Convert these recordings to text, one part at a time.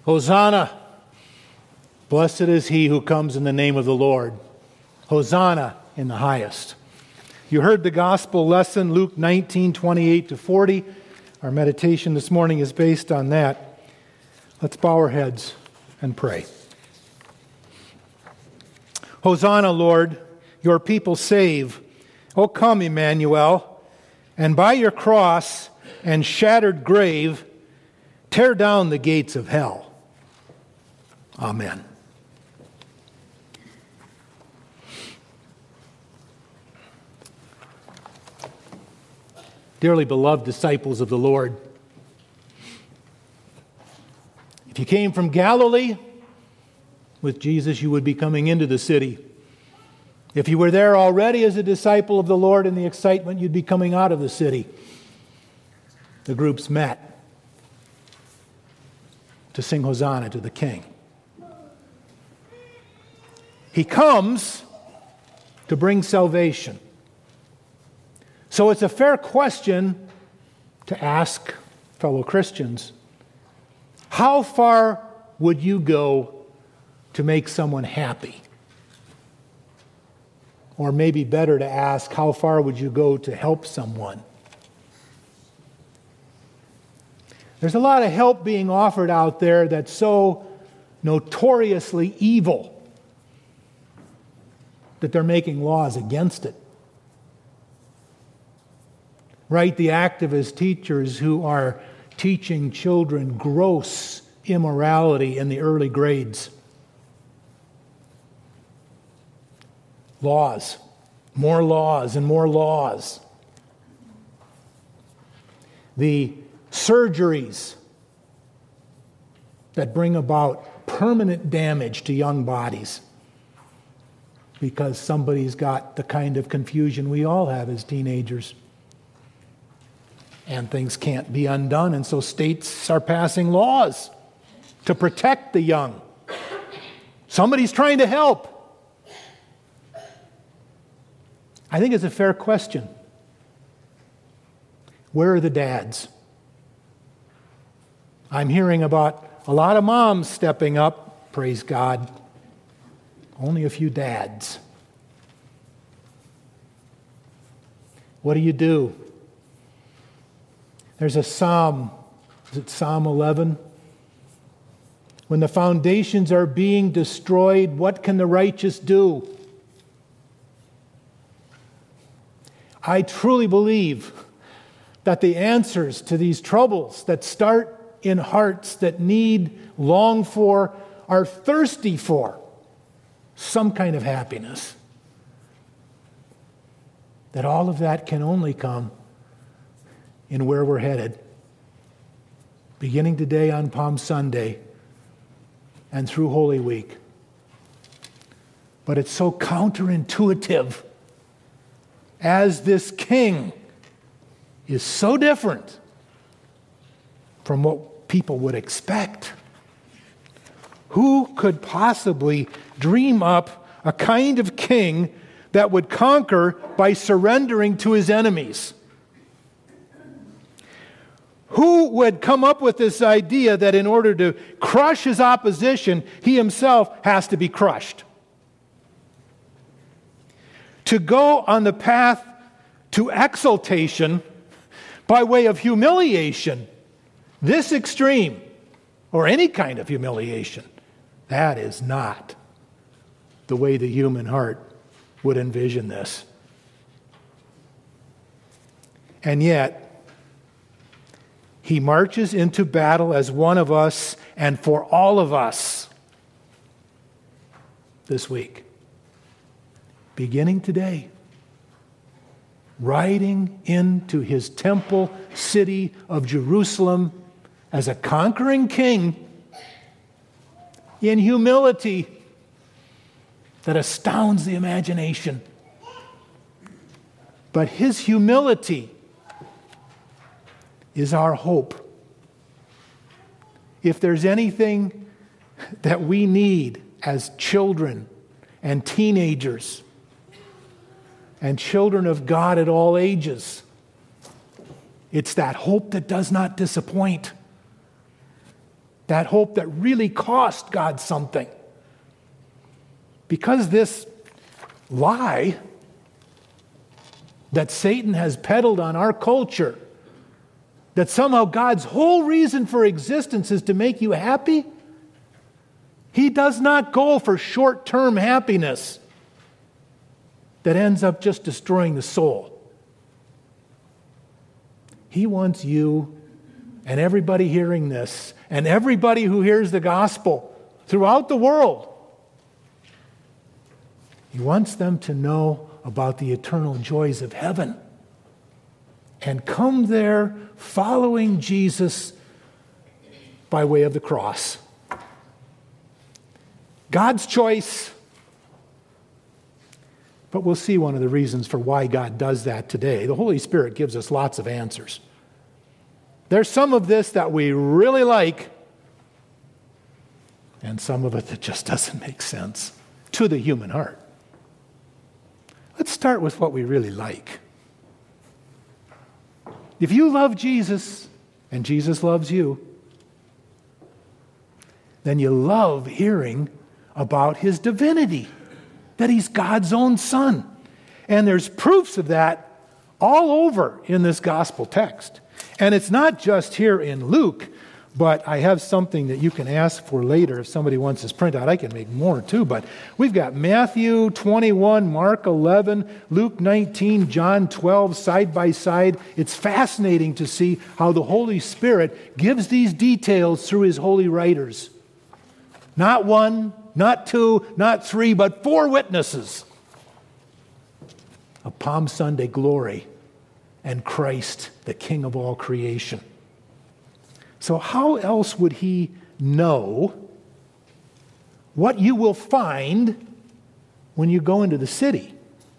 Hosanna! Blessed is he who comes in the name of the Lord. Hosanna in the highest. You heard the gospel lesson, Luke 19:28-40. Our meditation this morning is based on that. Let's bow our heads and pray. Hosanna, Lord, your people save. O come, Emmanuel, and by your cross and shattered grave, tear down the gates of hell. Amen. Dearly beloved disciples of the Lord, if you came from Galilee, with Jesus you would be coming into the city. If you were there already as a disciple of the Lord in the excitement, you'd be coming out of the city. The groups met to sing Hosanna to the King. He comes to bring salvation. So it's a fair question to ask fellow Christians. How far would you go to make someone happy? Or maybe better to ask, how far would you go to help someone? There's a lot of help being offered out there that's so notoriously evil that they're making laws against it. Right? The activist teachers who are teaching children gross immorality in the early grades. Laws, more laws and more laws. The surgeries that bring about permanent damage to young bodies because somebody's got the kind of confusion we all have as teenagers. And things can't be undone, and so states are passing laws to protect the young. Somebody's trying to help. I think it's a fair question. Where are the dads? I'm hearing about a lot of moms stepping up, praise God. Only a few dads. What do you do? There's a psalm, is it Psalm 11? When the foundations are being destroyed, what can the righteous do? I truly believe that the answers to these troubles that start in hearts that need, long for, are thirsty for some kind of happiness. That all of that can only come in where we're headed, beginning today on Palm Sunday and through Holy Week. But it's so counterintuitive, as this King is so different from what people would expect. Who could possibly dream up a kind of king that would conquer by surrendering to his enemies? Who would come up with this idea that in order to crush his opposition, he himself has to be crushed? To go on the path to exaltation by way of humiliation, this extreme, or any kind of humiliation, that is not the way the human heart would envision this. And yet, he marches into battle as one of us and for all of us this week. Beginning today, riding into his temple city of Jerusalem as a conquering king in humility that astounds the imagination. But his humility is our hope. If there's anything that we need as children and teenagers and children of God at all ages, it's that hope that does not disappoint. That hope that really cost God something. Because this lie that Satan has peddled on our culture, that somehow God's whole reason for existence is to make you happy, He does not go for short-term happiness that ends up just destroying the soul. He wants you and everybody hearing this, and everybody who hears the gospel throughout the world, He wants them to know about the eternal joys of heaven and come there following Jesus by way of the cross. God's choice. But we'll see one of the reasons for why God does that today. The Holy Spirit gives us lots of answers. There's some of this that we really like, and some of it that just doesn't make sense to the human heart. Let's start with what we really like. If you love Jesus, and Jesus loves you, then you love hearing about His divinity, that He's God's own Son. And there's proofs of that all over in this gospel text. And it's not just here in Luke, but I have something that you can ask for later if somebody wants this printout. I can make more too, but we've got Matthew 21, Mark 11, Luke 19, John 12, side by side. It's fascinating to see how the Holy Spirit gives these details through His holy writers. Not one, not two, not three, but 4 witnesses of Palm Sunday glory and Christ, the King of all creation. So how else would He know what you will find when you go into the city?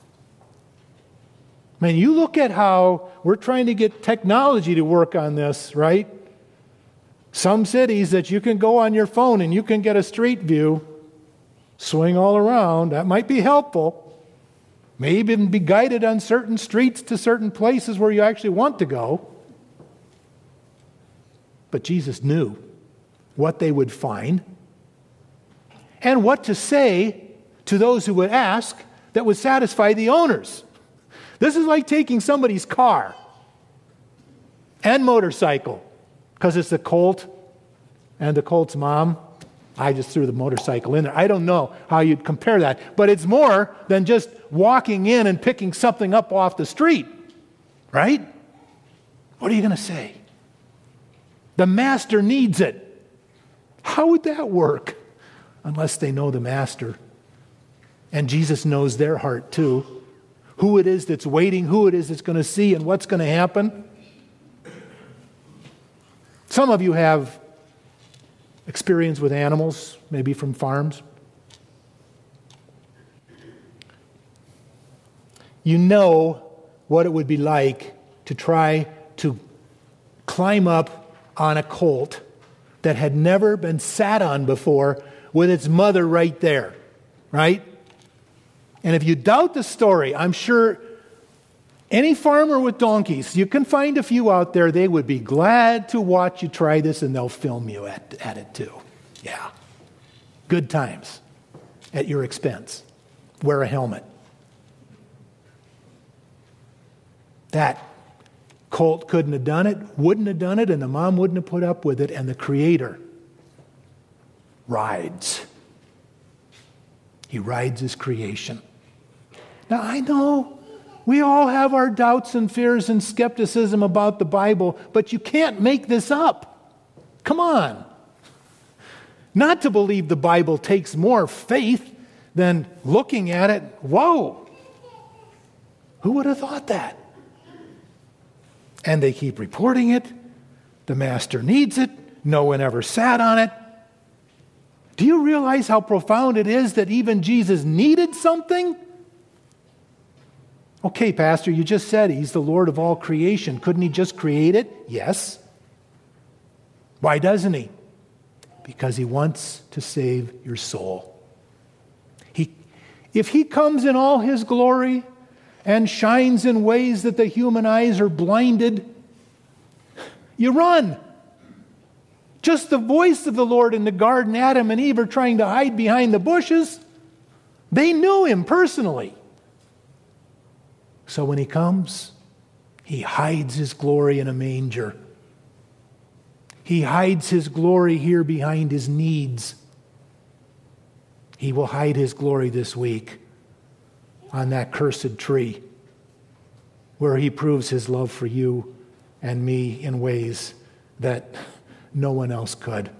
I mean, you look at how we're trying to get technology to work on this, right? Some cities that you can go on your phone and you can get a street view, swing all around. That might be helpful. May even be guided on certain streets to certain places where you actually want to go. But Jesus knew what they would find and what to say to those who would ask that would satisfy the owners. This is like taking somebody's car and motorcycle, because it's the colt and the colt's mom. I just threw the motorcycle in there. I don't know how you'd compare that, but it's more than just walking in and picking something up off the street, right? What are you going to say? The master needs it. How would that work? Unless they know the master. And Jesus knows their heart too. Who it is that's waiting, who it is that's going to see, and what's going to happen. Some of you have experience with animals, maybe from farms. You know what it would be like to try to climb up on a colt that had never been sat on before with its mother right there, right? And if you doubt the story, I'm sure any farmer with donkeys, you can find a few out there, they would be glad to watch you try this, and they'll film you at it too. Yeah. Good times at your expense. Wear a helmet. That colt couldn't have done it, wouldn't have done it, and the mom wouldn't have put up with it, and the Creator rides. He rides His creation. Now, I know we all have our doubts and fears and skepticism about the Bible, but you can't make this up. Come on. Not to believe the Bible takes more faith than looking at it. Whoa. Who would have thought that? And they keep reporting it. The master needs it. No one ever sat on it. Do you realize how profound it is that even Jesus needed something? Okay, Pastor, you just said He's the Lord of all creation. Couldn't He just create it? Yes. Why doesn't He? Because He wants to save your soul. If He comes in all His glory and shines in ways that the human eyes are blinded, you run. Just the voice of the Lord in the garden. Adam and Eve are trying to hide behind the bushes. They knew him personally. So when he comes, he hides his glory in a manger. He hides his glory here behind his needs. He will hide his glory this week on that cursed tree where he proves his love for you and me in ways that no one else could.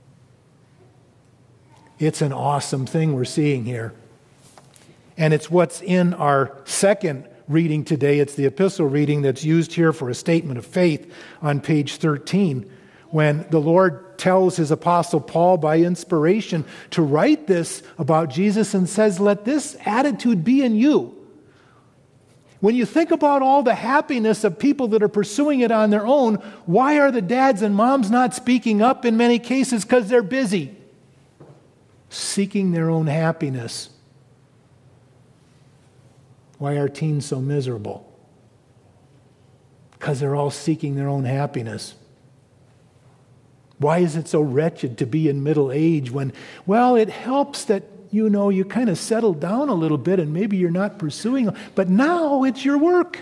It's an awesome thing we're seeing here. And it's what's in our second reading today. It's the epistle reading that's used here for a statement of faith on page 13, when the Lord tells his apostle Paul by inspiration to write this about Jesus and says, let this attitude be in you. When you think about all the happiness of people that are pursuing it on their own, why are the dads and moms not speaking up in many cases? Because they're busy seeking their own happiness. Why are teens so miserable? Because they're all seeking their own happiness. Why is it so wretched to be in middle age when, well, it helps that, you kind of settle down a little bit and maybe you're not pursuing, but now it's your work.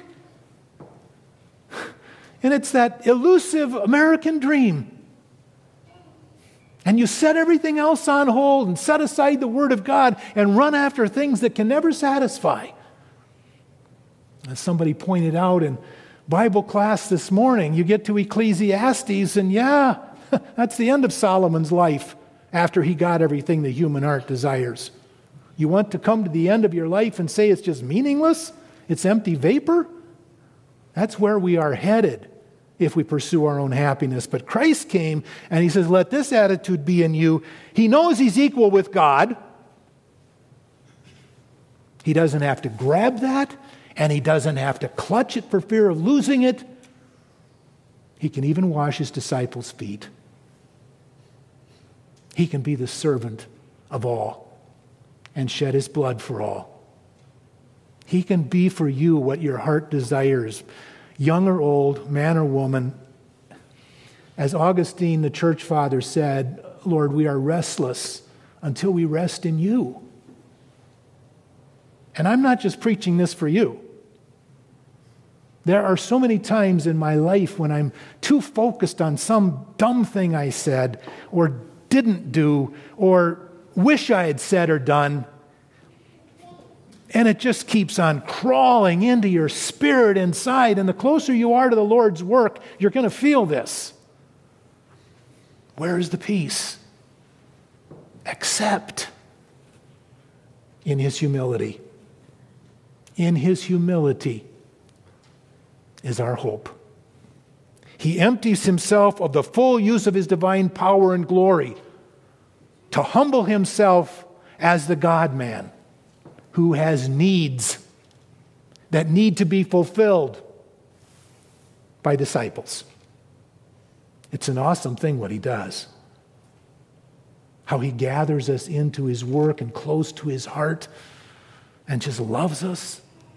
And it's that elusive American dream. And you set everything else on hold and set aside the Word of God and run after things that can never satisfy. As somebody pointed out in Bible class this morning, you get to Ecclesiastes and that's the end of Solomon's life after he got everything the human heart desires. You want to come to the end of your life and say it's just meaningless? It's empty vapor? That's where we are headed if we pursue our own happiness. But Christ came and he says, let this attitude be in you. He knows he's equal with God. He doesn't have to grab that, and he doesn't have to clutch it for fear of losing it. He can even wash his disciples' feet. He can be the servant of all and shed his blood for all. He can be for you what your heart desires, young or old, man or woman. As Augustine, the church father, said, Lord, we are restless until we rest in you. And I'm not just preaching this for you. There are so many times in my life when I'm too focused on some dumb thing I said or didn't do or wish I had said or done, and it just keeps on crawling into your spirit inside, and the closer you are to the Lord's work, you're going to feel this. Where is the peace? Except in his humility. In his humility is our hope. He empties himself of the full use of his divine power and glory to humble himself as the God-man who has needs that need to be fulfilled by disciples. It's an awesome thing what he does. How he gathers us into his work and close to his heart and just loves us.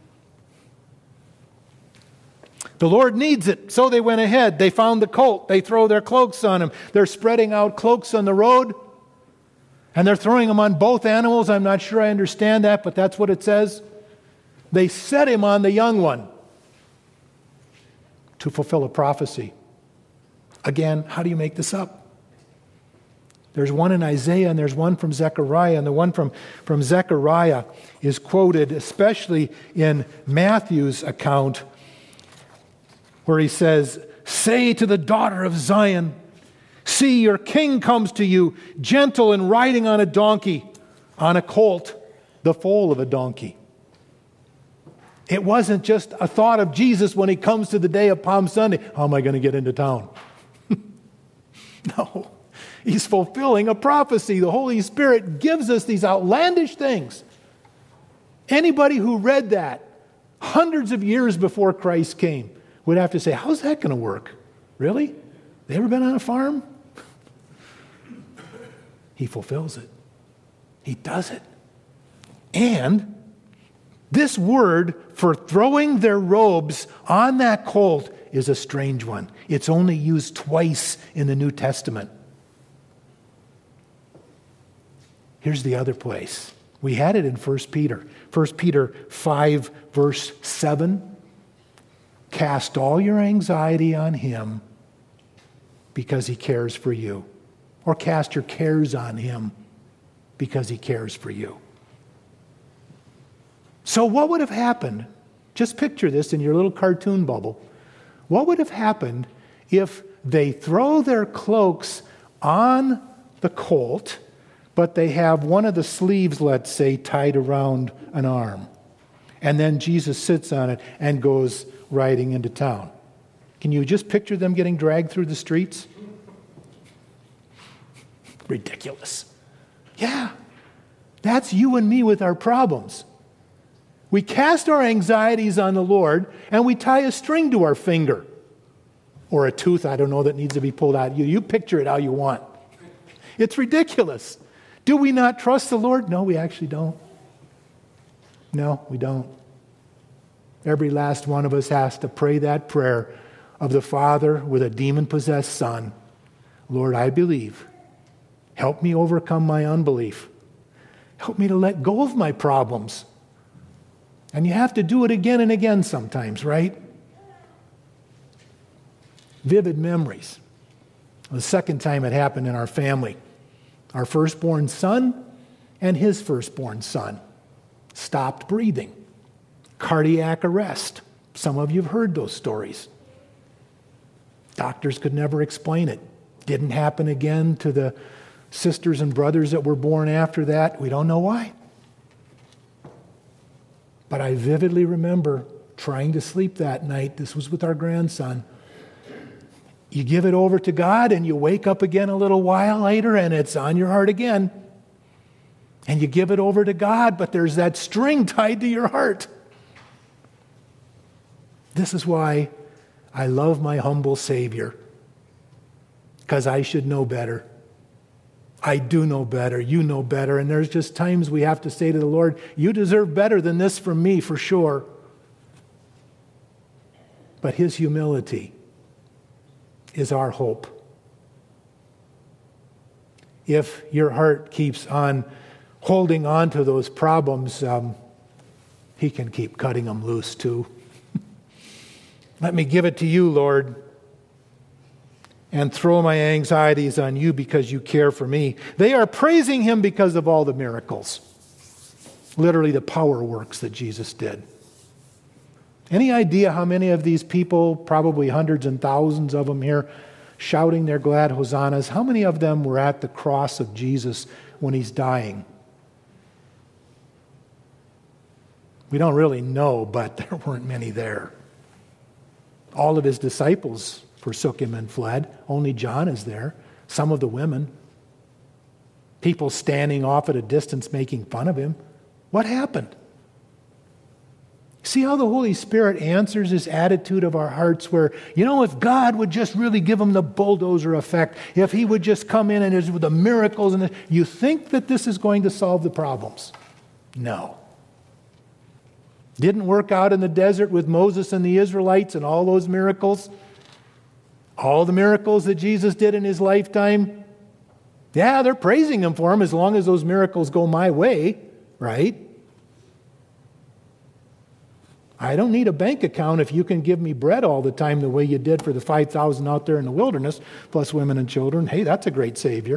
The Lord needs it, so they went ahead. They found the colt. They throw their cloaks on him. They're spreading out cloaks on the road, and they're throwing them on both animals. I'm not sure I understand that, but that's what it says. They set him on the young one to fulfill a prophecy. Again, how do you make this up? There's one in Isaiah and there's one from Zechariah, and the one from Zechariah is quoted especially in Matthew's account, where he says, say to the daughter of Zion, see, your king comes to you, gentle and riding on a donkey, on a colt, the foal of a donkey. It wasn't just a thought of Jesus when he comes to the day of Palm Sunday. How am I going to get into town? No, he's fulfilling a prophecy. The Holy Spirit gives us these outlandish things. Anybody who read that hundreds of years before Christ came would have to say, how's that going to work? Really? They ever been on a farm? He fulfills it. He does it. And this word for throwing their robes on that colt is a strange one. It's only used twice in the New Testament. Here's the other place. We had it in 1 Peter. 1 Peter 5, verse 7. Cast all your anxiety on him because he cares for you. Or cast your cares on him because he cares for you. So what would have happened? Just picture this in your little cartoon bubble. What would have happened if they throw their cloaks on the colt, but they have one of the sleeves, let's say, tied around an arm? And then Jesus sits on it and goes riding into town. Can you just picture them getting dragged through the streets? Ridiculous. Yeah, that's you and me with our problems. We cast our anxieties on the Lord and we tie a string to our finger. Or a tooth, I don't know, that needs to be pulled out. You picture it how you want. It's ridiculous. Do we not trust the Lord? No, we actually don't. No, we don't. Every last one of us has to pray that prayer of the father with a demon-possessed son. Lord, I believe. Help me overcome my unbelief. Help me to let go of my problems. And you have to do it again and again sometimes, right? Vivid memories. The second time it happened in our family. Our firstborn son and his firstborn son stopped breathing. Cardiac arrest. Some of you have heard those stories. Doctors could never explain it. Didn't happen again to the sisters and brothers that were born after that. We don't know why. But I vividly remember trying to sleep that night. This was with our grandson. You give it over to God and you wake up again a little while later and it's on your heart again. And you give it over to God, but there's that string tied to your heart. This is why I love my humble Savior. Because I should know better. I do know better. You know better. And there's just times we have to say to the Lord, you deserve better than this from me, for sure. But his humility is our hope. If your heart keeps on holding on to those problems, he can keep cutting them loose too. Let me give it to you, Lord, and throw my anxieties on you because you care for me. They are praising him because of all the miracles. Literally the power works that Jesus did. Any idea how many of these people, probably hundreds and thousands of them here, shouting their glad hosannas, how many of them were at the cross of Jesus when he's dying? We don't really know, but there weren't many there. All of his disciples forsook him and fled. Only John is there. Some of the women. People standing off at a distance making fun of him. What happened? See how the Holy Spirit answers this attitude of our hearts where, if God would just really give them the bulldozer effect, if he would just come in and with the miracles, and you think that this is going to solve the problems. No. Didn't work out in the desert with Moses and the Israelites and all those miracles. All the miracles that Jesus did in his lifetime. Yeah, they're praising him for them as long as those miracles go my way, right? I don't need a bank account if you can give me bread all the time the way you did for the 5,000 out there in the wilderness, plus women and children. Hey, that's a great Savior.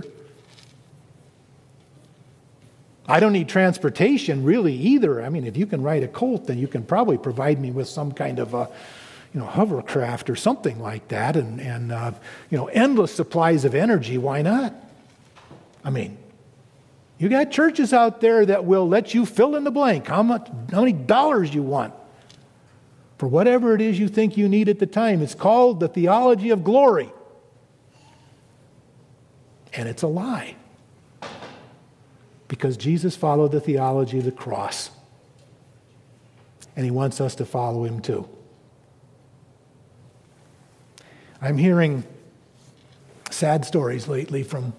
I don't need transportation really either. I mean, if you can ride a colt, then you can probably provide me with some kind of a hovercraft or something like that, and endless supplies of energy. Why not? I mean, you got churches out there that will let you fill in the blank how many dollars you want for whatever it is you think you need at the time. It's called the theology of glory, and it's a lie, because Jesus followed the theology of the cross, and he wants us to follow him too. I'm hearing sad stories lately from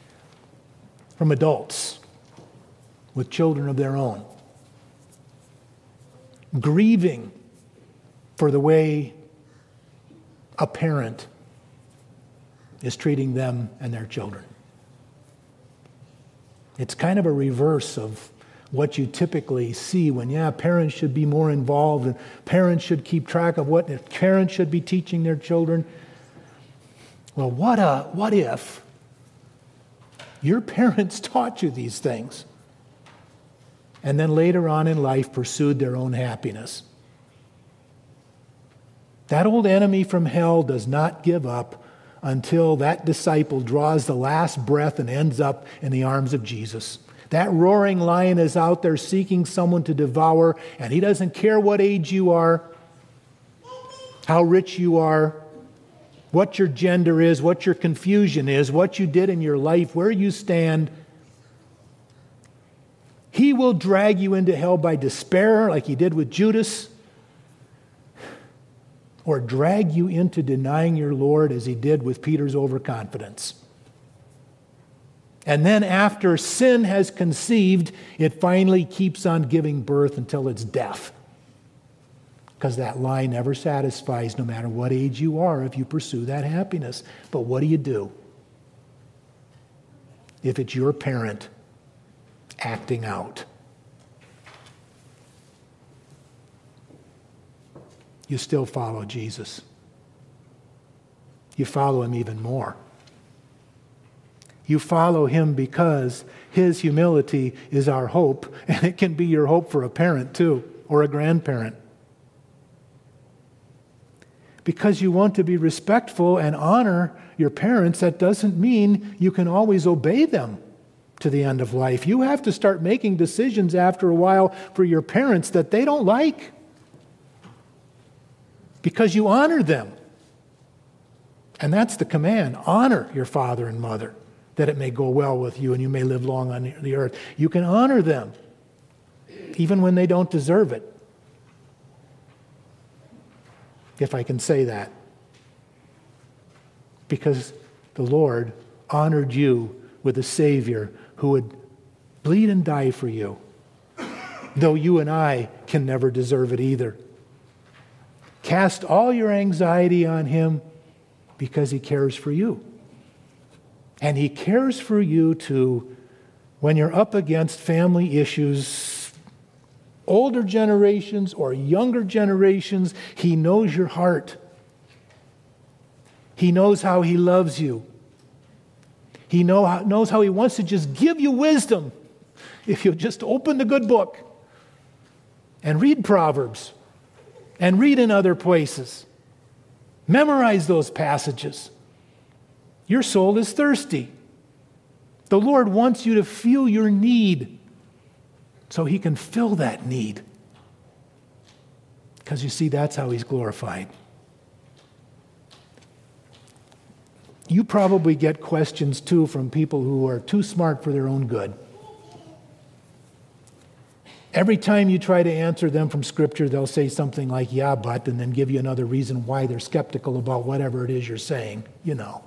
adults with children of their own, grieving for the way a parent is treating them and their children. It's kind of a reverse of what you typically see when, parents should be more involved and parents should keep track of what parents should be teaching their children. Well, what if your parents taught you these things and then later on in life pursued their own happiness? That old enemy from hell does not give up until that disciple draws the last breath and ends up in the arms of Jesus. That roaring lion is out there seeking someone to devour, and he doesn't care what age you are, how rich you are, what your gender is, what your confusion is, what you did in your life, where you stand. He will drag you into hell by despair, like he did with Judas, or drag you into denying your Lord as he did with Peter's overconfidence. And then after sin has conceived, it finally keeps on giving birth until it's death. Because that lie never satisfies, no matter what age you are, if you pursue that happiness. But what do? If it's your parent acting out? You still follow Jesus. You follow him even more. You follow him because his humility is our hope, and it can be your hope for a parent too, or a grandparent. Because you want to be respectful and honor your parents, that doesn't mean you can always obey them to the end of life. You have to start making decisions after a while for your parents that they don't like, because you honor them. And that's the command. Honor your father and mother, that it may go well with you and you may live long on the earth. You can honor them, even when they don't deserve it. If I can say that. Because the Lord honored you with a Savior who would bleed and die for you, though you and I can never deserve it either. Cast all your anxiety on him because he cares for you. And he cares for you too when you're up against family issues, older generations or younger generations. He knows your heart. He knows how he loves you. He knows how he wants to just give you wisdom if you'll just open the good book and read Proverbs and read in other places. Memorize those passages. Your soul is thirsty. The Lord wants you to feel your need so he can fill that need. Because you see, that's how he's glorified. You probably get questions too from people who are too smart for their own good. Every time you try to answer them from Scripture, they'll say something like, yeah, but, and then give you another reason why they're skeptical about whatever it is you're saying, you know.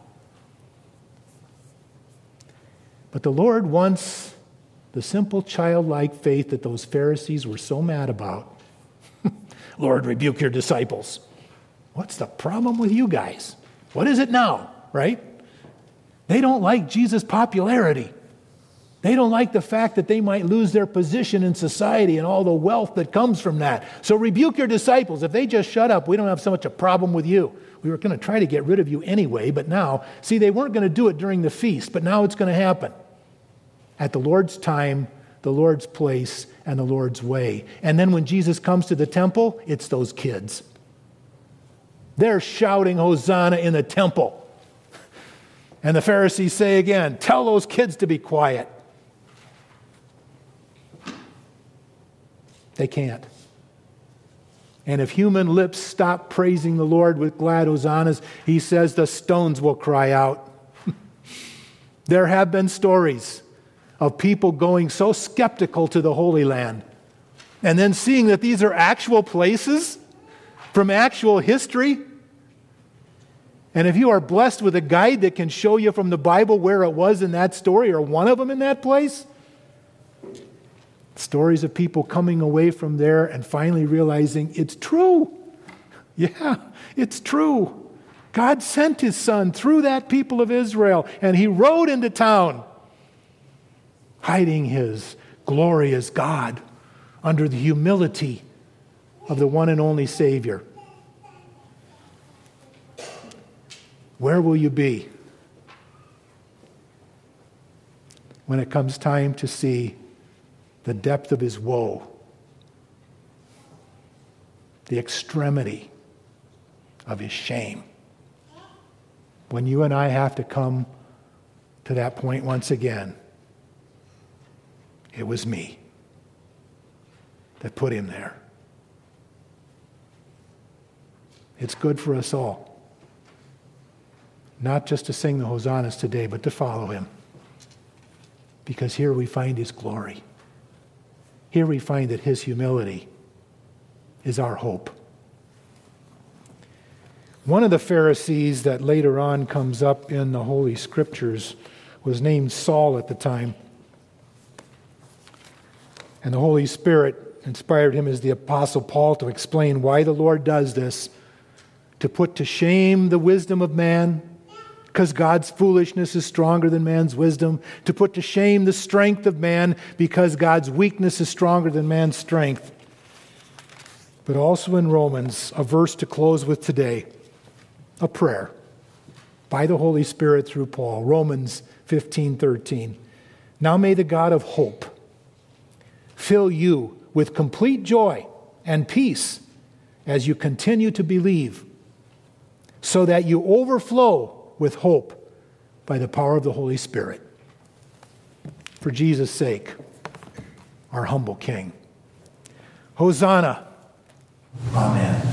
But the Lord wants the simple childlike faith that those Pharisees were so mad about. Lord, rebuke your disciples. What's the problem with you guys? What is it now, right? They don't like Jesus' popularity. They don't like the fact that they might lose their position in society and all the wealth that comes from that. So rebuke your disciples. If they just shut up, we don't have so much a problem with you. We were going to try to get rid of you anyway, but now, see, they weren't going to do it during the feast, but now it's going to happen. At the Lord's time, the Lord's place, and the Lord's way. And then when Jesus comes to the temple, it's those kids. They're shouting Hosanna in the temple. And the Pharisees say again, tell those kids to be quiet. They can't. And if human lips stop praising the Lord with glad hosannas, he says the stones will cry out. There have been stories of people going so skeptical to the Holy Land and then seeing that these are actual places from actual history. And if you are blessed with a guide that can show you from the Bible where it was in that story or one of them in that place, stories of people coming away from there and finally realizing it's true. Yeah, it's true. God sent his son through that people of Israel, and he rode into town. hiding his glory as God under the humility of the one and only Savior. Where will you be when it comes time to see the depth of his woe, the extremity of his shame? When you and I have to come to that point once again, it was me that put him there. It's good for us all, not just to sing the hosannas today, but to follow him. Because here we find his glory. Here we find that his humility is our hope. One of the Pharisees that later on comes up in the Holy Scriptures was named Saul at the time. And the Holy Spirit inspired him as the Apostle Paul to explain why the Lord does this, to put to shame the wisdom of man, because God's foolishness is stronger than man's wisdom, to put to shame the strength of man, because God's weakness is stronger than man's strength. But also in Romans, a verse to close with today, a prayer by the Holy Spirit through Paul, Romans 15:13. Now may the God of hope fill you with complete joy and peace as you continue to believe, so that you overflow with hope by the power of the Holy Spirit. For Jesus' sake, our humble King. Hosanna. Amen.